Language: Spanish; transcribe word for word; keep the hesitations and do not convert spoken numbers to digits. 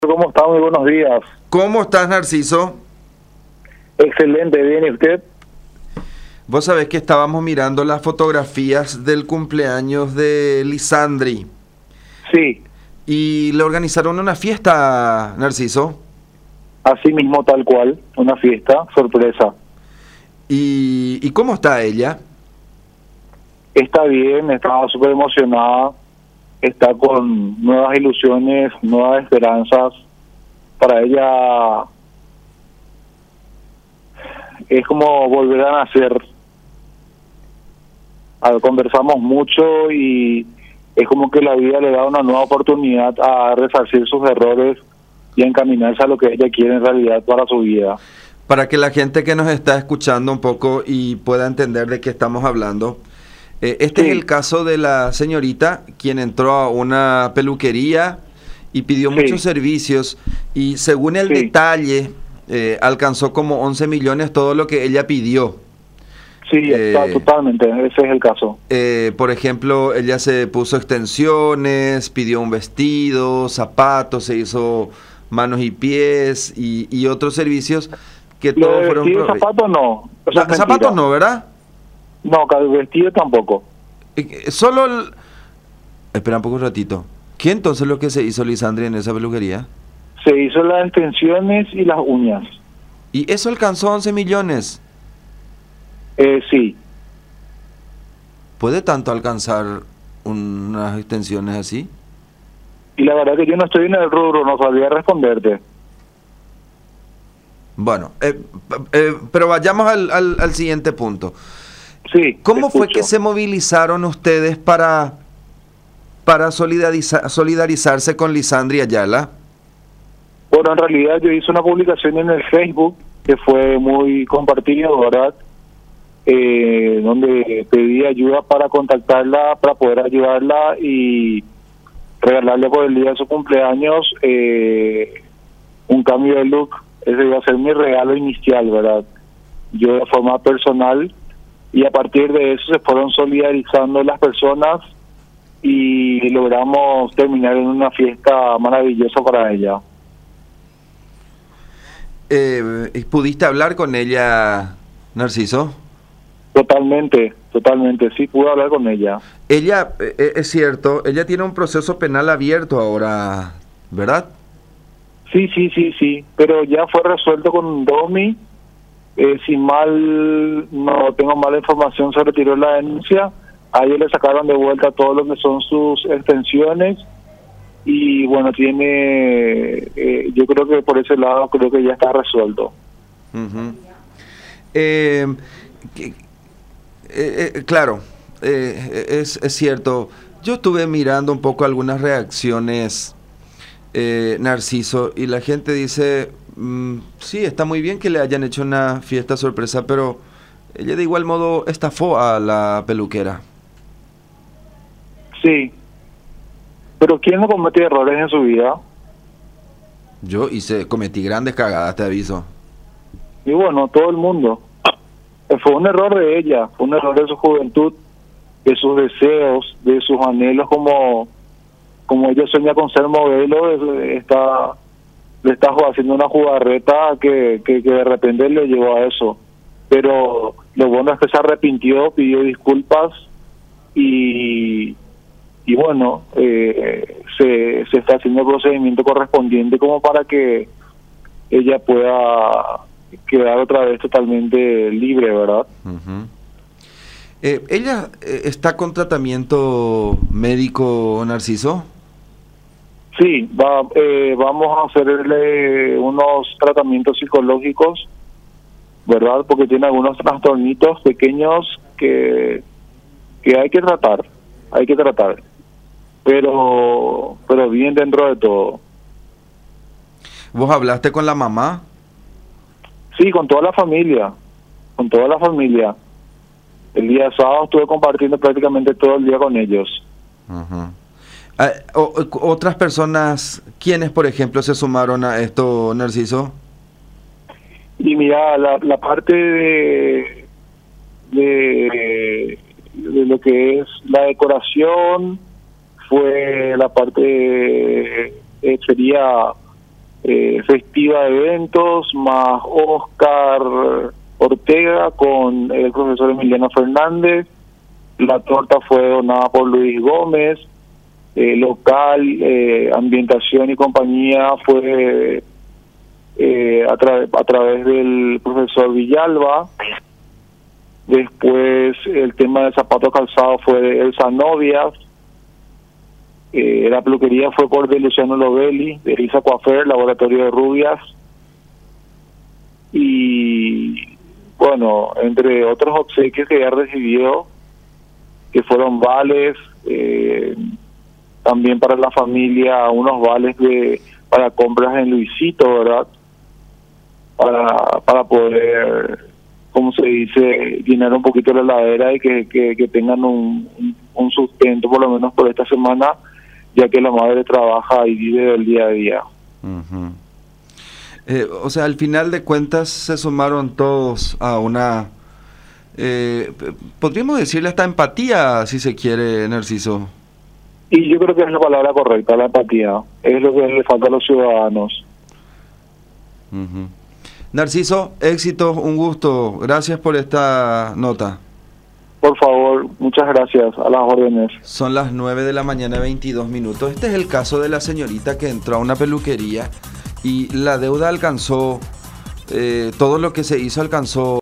¿Cómo está? Muy buenos días. ¿Cómo estás, Narciso? Excelente, bien, ¿y usted? Vos sabés que estábamos mirando las fotografías del cumpleaños de Lisandri Sí, y le organizaron una fiesta, Narciso. así mismo, tal cual, una fiesta, sorpresa. ¿Y, y cómo está ella? Está bien, está súper emocionada, está con nuevas ilusiones, nuevas esperanzas. Para ella es como volver a nacer. Ah, conversamos mucho y es como que la vida le da una nueva oportunidad a resarcir sus errores y a encaminarse a lo que ella quiere en realidad para su vida. Para que la gente que nos está escuchando un poco y pueda entender de qué estamos hablando. Eh, este Sí. es el caso de la señorita quien entró a una peluquería y pidió Sí. muchos servicios y según el Sí. detalle eh, alcanzó como once millones todo lo que ella pidió. Sí, Eh, está totalmente, ese es el caso. Eh, por ejemplo, ella se puso extensiones, pidió un vestido, zapatos, se hizo manos y pies y, y otros servicios que Lo todos de fueron... vestido y prove- zapatos no, eso Na- es mentira. zapatos no, ¿verdad? No, ca- vestido tampoco. Eh, eh, Solo el... Espera un poco un ratito. ¿Qué entonces lo que se hizo Lisandri en esa peluquería? Se hizo las extensiones y las uñas. Y eso alcanzó once millones. Eh, sí, ¿Puede tanto alcanzar unas extensiones así? y la verdad que yo no estoy en el rubro, no sabría responderte. Bueno, eh, p- eh, pero vayamos al, al, al siguiente punto. Sí, ¿Cómo te fue escucho. que se movilizaron ustedes para, para solidariza- solidarizarse con Lisandri Ayala? Bueno, en realidad yo hice una publicación en el Facebook que fue muy compartida, ¿verdad? Eh, donde pedí ayuda para contactarla, para poder ayudarla y regalarle por el día de su cumpleaños eh, un cambio de look. Ese iba a ser mi regalo inicial, ¿verdad? Yo de forma personal, y a partir de eso se fueron solidarizando las personas y logramos terminar en una fiesta maravillosa para ella. Eh, ¿Pudiste hablar con ella, Narciso? Totalmente, totalmente, sí, pude hablar con ella. Ella, eh, es cierto, ella tiene un proceso penal abierto ahora, ¿verdad? Sí, sí, sí, sí, pero ya fue resuelto con Domi. Eh, si mal no tengo mala información, se retiró la denuncia. A ellos le sacaron de vuelta todo lo que son sus extensiones y bueno, tiene, eh, yo creo que por ese lado creo que ya está resuelto. Ujú. Eh, que- eh, eh, claro, eh, es, es cierto. Yo estuve mirando un poco algunas reacciones, eh, Narciso, y la gente dice, mm, sí, está muy bien que le hayan hecho una fiesta sorpresa, pero ella de igual modo estafó a la peluquera. Sí, pero ¿quién no comete errores en su vida? Yo hice, cometí grandes cagadas, te aviso. Y bueno, todo el mundo. Eh, Fue un error de ella, fue un error de su juventud, de sus deseos, de sus anhelos, como como ella sueña con ser modelo, es- está le está ju- haciendo una jugarreta que, que, que de repente le llevó a eso. Pero lo bueno es que se arrepintió, pidió disculpas y y bueno, eh, se, se está haciendo el procedimiento correspondiente como para que ella pueda quedar otra vez totalmente libre, ¿verdad? Ujú. Eh, ¿ella eh, está con tratamiento médico, Narciso? Sí, va, eh, vamos a hacerle unos tratamientos psicológicos, ¿verdad? Porque tiene algunos trastornitos pequeños que, que hay que tratar, hay que tratar, pero pero bien dentro de todo. ¿Vos hablaste con la mamá? Sí, con toda la familia, con toda la familia. El día sábado estuve compartiendo prácticamente todo el día con ellos. Ujú. Ah, o- o- otras personas, ¿quiénes, por ejemplo, se sumaron a esto, Narciso? Y mira, la, la parte de, de, de lo que es la decoración fue la parte, eh, sería eh, festiva de eventos, más Oscar Ortega con el profesor Emiliano Fernández. La torta fue donada por Luis Gómez. Eh, local, eh, ambientación y compañía fue eh, a, tra a través del profesor Villalba. Después el tema del zapato calzado fue de Elsa Novias. Eh, la peluquería fue por de Luciano Lovelli, de Elisa Coafer, Laboratorio de Rubias. Y bueno, entre otros obsequios que ya recibió, que fueron vales, eh, también para la familia, unos vales de para compras en Luisito, ¿verdad? Para, para poder, como se dice, llenar un poquito la heladera y que, que, que tengan un, un, un sustento, por lo menos por esta semana, ya que la madre trabaja y vive del día a día. Uh-huh. eh, o sea, al final de cuentas se sumaron todos a una, eh, podríamos decirle hasta empatía, si se quiere, Narciso. Y yo creo que es la palabra correcta, la empatía. Es lo que le falta a los ciudadanos. Uh-huh. Narciso, éxito, un gusto. Gracias por esta nota. Por favor, muchas gracias, a las órdenes. Son las nueve de la mañana, veintidós minutos. Este es el caso de la señorita que entró a una peluquería y la deuda alcanzó, eh, todo lo que se hizo alcanzó